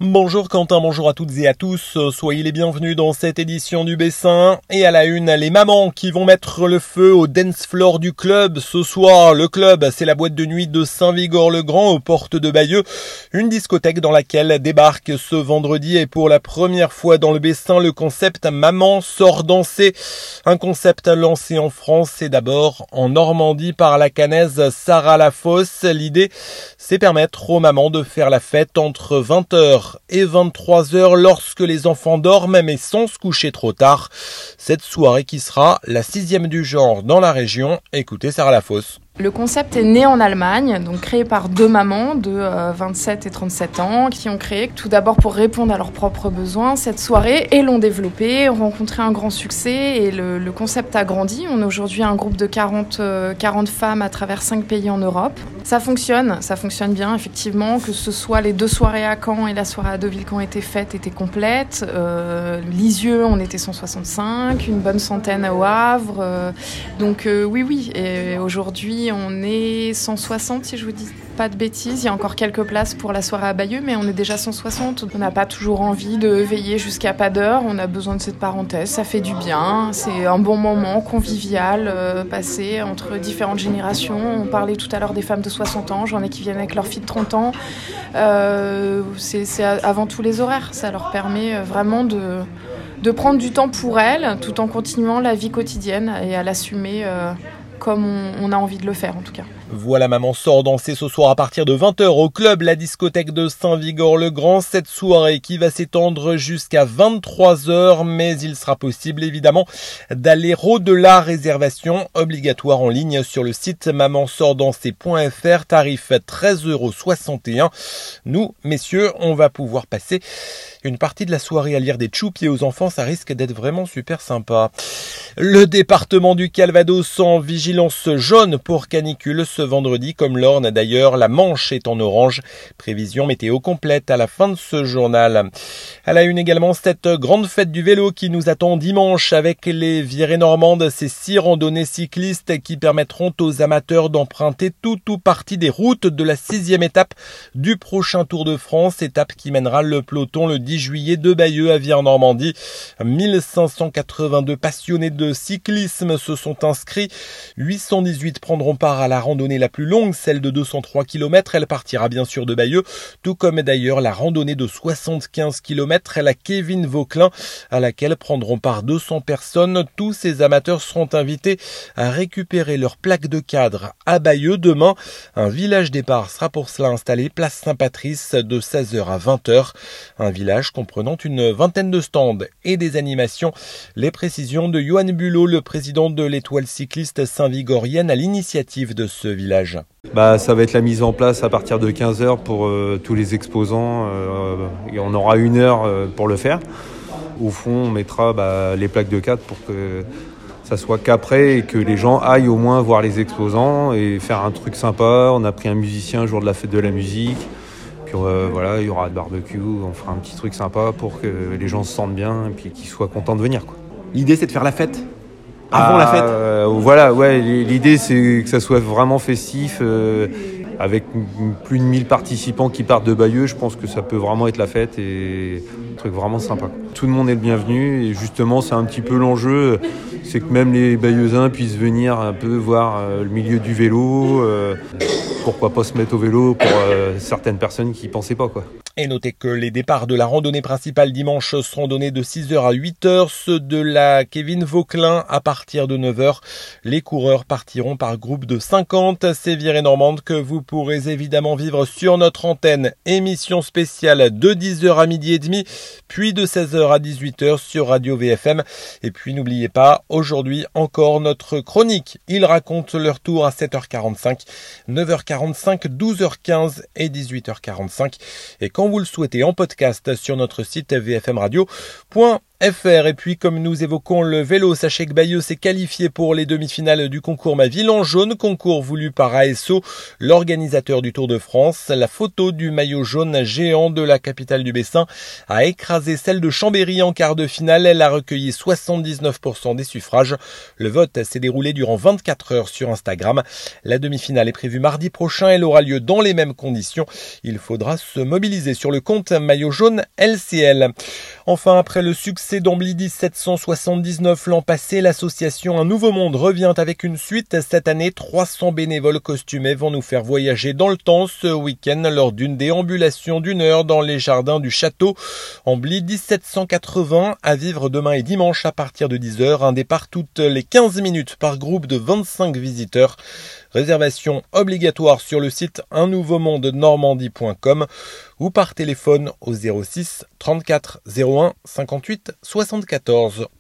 Bonjour Quentin, bonjour à toutes et à tous, soyez les bienvenus dans cette édition du Bessin. Et à la une, les mamans qui vont mettre le feu au dance floor du club. Ce soir, le club, c'est la boîte de nuit de Saint-Vigor-le-Grand aux portes de Bayeux. Une discothèque dans laquelle débarque ce vendredi et pour la première fois dans le Bessin le concept Maman sort danser. Un concept lancé en France et d'abord en Normandie par la Caennaise Sarah Lafosse. L'idée, c'est permettre aux mamans de faire la fête entre 20h et 23h lorsque les enfants dorment mais sans se coucher trop tard. Cette soirée qui sera la 6e du genre dans la région. Écoutez Sarah Lafosse. Le concept est né en Allemagne, donc créé par deux mamans de 27 et 37 ans qui ont créé tout d'abord pour répondre à leurs propres besoins cette soirée et l'ont développé, ont rencontré un grand succès et le concept a grandi. On est aujourd'hui un groupe de 40 femmes à travers 5 pays en Europe. Ça fonctionne bien effectivement, que ce soit les 2 soirées à Caen et la soirée à Deauville qui ont été faites étaient complètes. Lisieux, on était 165, une bonne centaine au Havre. Oui, et aujourd'hui on est 160 si je vous dis pas de bêtises. Il y a encore quelques places pour la soirée à Bayeux, mais on est déjà 160. On n'a pas toujours envie de veiller jusqu'à pas d'heure. On a besoin de cette parenthèse. Ça fait du bien. C'est un bon moment convivial passé entre différentes générations. On parlait tout à l'heure des femmes de 60 ans. J'en ai qui viennent avec leurs filles de 30 ans. C'est avant tout les horaires. Ça leur permet vraiment de prendre du temps pour elles tout en continuant la vie quotidienne et à l'assumer comme on a envie de le faire en tout cas. Voilà, Maman sort danser ce soir à partir de 20h au club, la discothèque de Saint-Vigor-le-Grand. Cette soirée qui va s'étendre jusqu'à 23h, mais il sera possible évidemment d'aller au-delà. Réservation obligatoire en ligne sur le site mamansortdanser.fr, tarif 13,61 €. Nous, messieurs, on va pouvoir passer une partie de la soirée à lire des choupies aux enfants, ça risque d'être vraiment super sympa. Le département du Calvados en vigilance jaune pour canicule ce vendredi, comme l'Orne d'ailleurs. La Manche est en orange. Prévision météo complète à la fin de ce journal. À la une également, cette grande fête du vélo qui nous attend dimanche avec les virées normandes. Ces 6 randonnées cyclistes qui permettront aux amateurs d'emprunter tout ou partie des routes de la 6e étape du prochain Tour de France. Étape qui mènera le peloton le 10 juillet de Bayeux à Vire-Normandie. 1582 passionnés de cyclisme se sont inscrits. 818 prendront part à la randonnée la plus longue, celle de 203 km. Elle partira bien sûr de Bayeux, tout comme d'ailleurs la randonnée de 75 km, la Kevin Vauquelin, à laquelle prendront part 200 personnes. Tous ces amateurs seront invités à récupérer leur plaque de cadre à Bayeux demain. Un village départ sera pour cela installé place Saint-Patrice de 16h à 20h. Un village comprenant une vingtaine de stands et des animations. Les précisions de Johan Bulot, le président de l'étoile cycliste saint-vigorienne à l'initiative de ce village. Ça va être la mise en place à partir de 15h pour tous les exposants. Et on aura 1 heure pour le faire. Au fond, on mettra les plaques de cadre pour que ça soit qu'après et que les gens aillent au moins voir les exposants et faire un truc sympa. On a pris un musicien le jour de la fête de la musique. Puis il y aura de barbecue, on fera un petit truc sympa pour que les gens se sentent bien et puis qu'ils soient contents de venir, quoi. L'idée, c'est de faire la fête avant la fête. L'idée, c'est que ça soit vraiment festif. Avec plus de 1000 participants qui partent de Bayeux, je pense que ça peut vraiment être la fête et un truc vraiment sympa. Tout le monde est le bienvenu et justement, c'est un petit peu l'enjeu. C'est que même les Bayeuxins puissent venir un peu voir le milieu du vélo. Pourquoi pas se mettre au vélo pour certaines personnes qui ne pensaient pas, quoi. Et notez que les départs de la randonnée principale dimanche seront donnés de 6h à 8h, ceux de la Kevin Vauquelin à partir de 9h. Les coureurs partiront par groupe de 50. Ces virées normandes que vous pourrez évidemment vivre sur notre antenne. Émission spéciale de 10h à midi et demi, puis de 16h à 18h sur Radio VFM. Et puis n'oubliez pas, aujourd'hui encore notre chronique. Ils racontent leur tour à 7h45, 9h45, 12h15 et 18h45. Et quand vous le souhaitez en podcast sur notre site vfmradio.fr. Et puis, comme nous évoquons le vélo, sachez que Bayeux s'est qualifié pour les demi-finales du concours Ma Ville en jaune, concours voulu par ASO, l'organisateur du Tour de France. La photo du maillot jaune géant de la capitale du Bessin a écrasé celle de Chambéry en quart de finale. Elle a recueilli 79% des suffrages. Le vote s'est déroulé durant 24 heures sur Instagram. La demi-finale est prévue mardi prochain. Elle aura lieu dans les mêmes conditions. Il faudra se mobiliser sur le compte maillot jaune LCL. Enfin, après le succès d'Ambly 1779 l'an passé, l'association Un Nouveau Monde revient avec une suite. Cette année, 300 bénévoles costumés vont nous faire voyager dans le temps ce week-end lors d'une déambulation d'1 heure dans les jardins du château. Ambly 1780 à vivre demain et dimanche à partir de 10h. Un départ toutes les 15 minutes par groupe de 25 visiteurs. Réservation obligatoire sur le site unnouveaumondenormandie.com ou par téléphone au 06 34 01 58 74.